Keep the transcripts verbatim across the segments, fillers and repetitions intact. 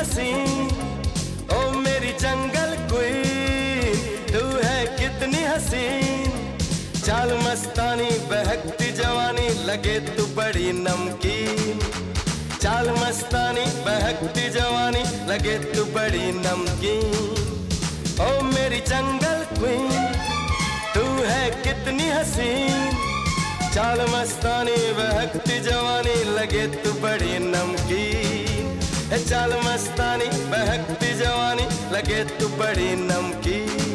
हसीन, ओ मेरी जंगल क्वीन, तू है कितनी हसीन। चाल मस्तानी बहकती जवानी, लगे तू बड़ी नमकीन। चाल मस्तानी बहकती जवानी, लगे तू बड़ी नमकीन। ओ मेरी जंगल क्वीन, तू है कितनी हसीन। चाल मस्तानी बहकती जवानी, लगे तू बड़ी नमकीन। चाल मस्तानी बहकती जवानी, लगे तू बड़ी नमकीन।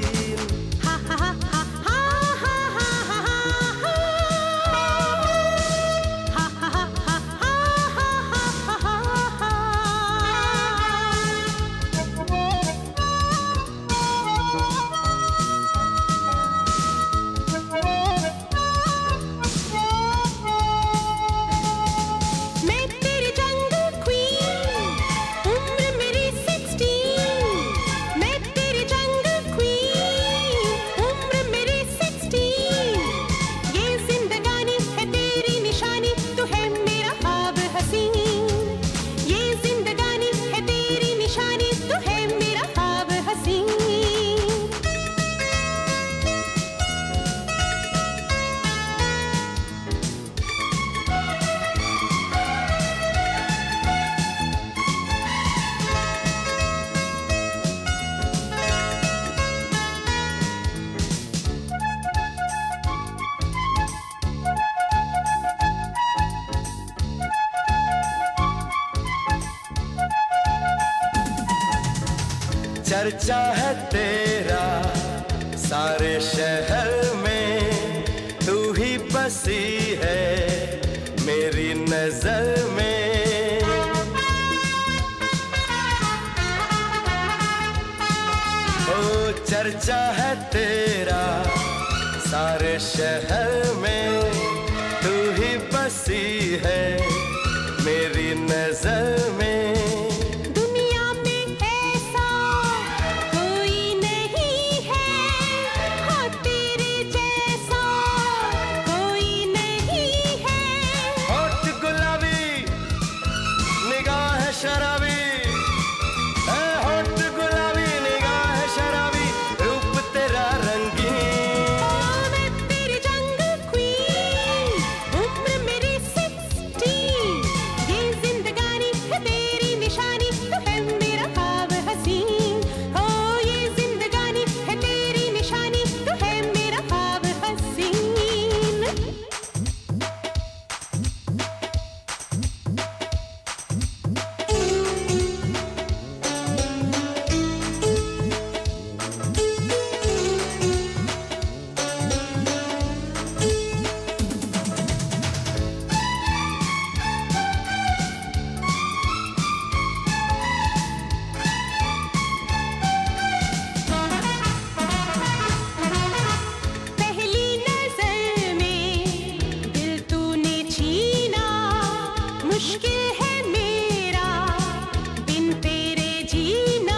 चर्चा है तेरा सारे शहर में, तू ही बसी है मेरी नजर में। ओ चर्चा है तेरा सारे शहर में, तू ही बसी है मेरी नजर में। शराबी है होठ गुलाबी, निगाह शराबी, रूप तेरा रंगीन। ओ मैं तेरी जंगल क्वीन, उम्र मेरी सिक्सटीन। ये जिंदगानी है तेरी निशानी, तू है मेरा ख्वाब हसीन। ओ ये जिंदगानी है तेरी निशानी, तू है मेरा ख्वाब हसीन। मुश्किल है मेरा बिन तेरे जीना।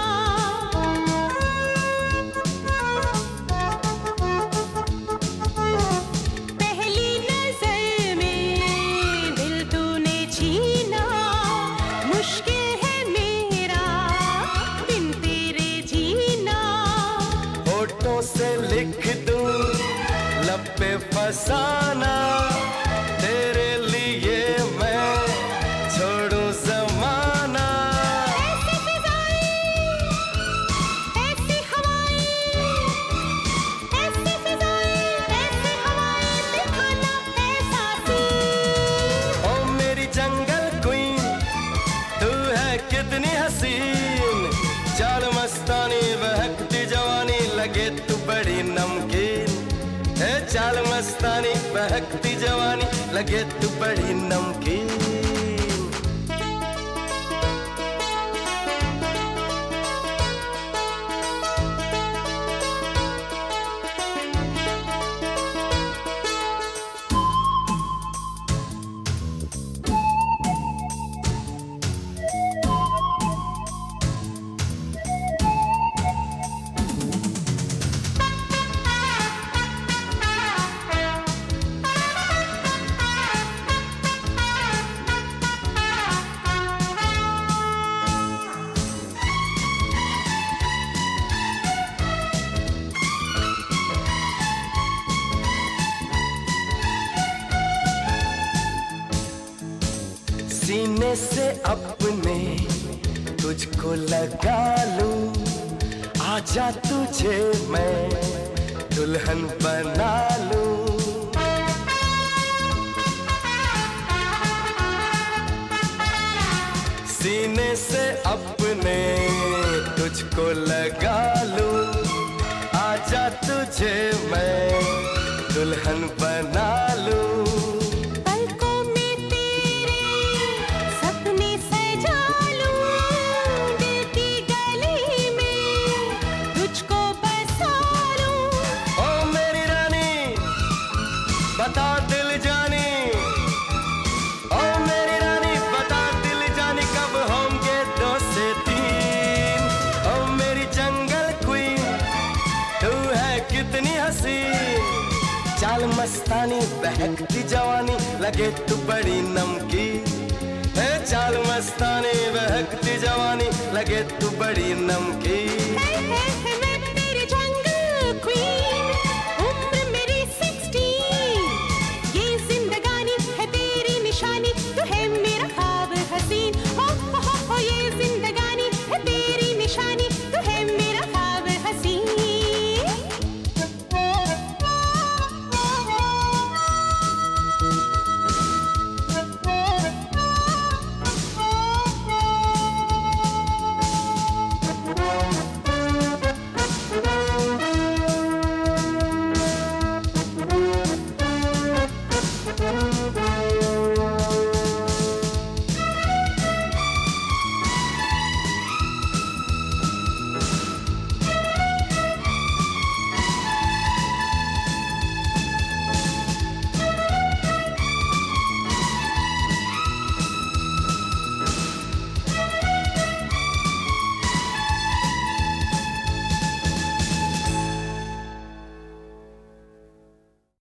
पहली नजर में दिल तूने छीना, मुश्किल है मेरा बिन तेरे जीना। होठों से लिख दूं लब पे फसाना, तेरे लिए मैं छोड़ूं जमाना। ऐसी फिजाएं, ऐसी हवाएं, ऐसी फिजाएं, ऐसी हवाएं, दिखाना एहसास। ओ मेरी जंगल क्वीन, तू है कितनी हसीन। चाल मस्तानी बहकती जवानी, लगे तू बड़ी नमकीन। ए चाल मस्तानी बहकती जवानी, लगे तू बड़ी नमकीन। अपने तुझको लगा लूं, आजा तुझे मैं दुल्हन बना लूं। सीने से अपने तुझको लगा लूं, आजा तुझे मैं दुल्हन बना लूं। पलकों में तेरे सपने सजा लूं, दिल की गली में तुझको बसा लूं। ओ मेरी रानी बता दिल जानी, ओ मेरी रानी बता दिल जानी, कब होंगे दो से तीन। ओ मेरी जंगल क्वीन तू है कितनी हसीन, चाल मस्तानी बहकती जवानी लगे तू बड़ी नमकीन। ए चाल मस्तानी बहकती जवानी लगे तू बड़ी नमकीन।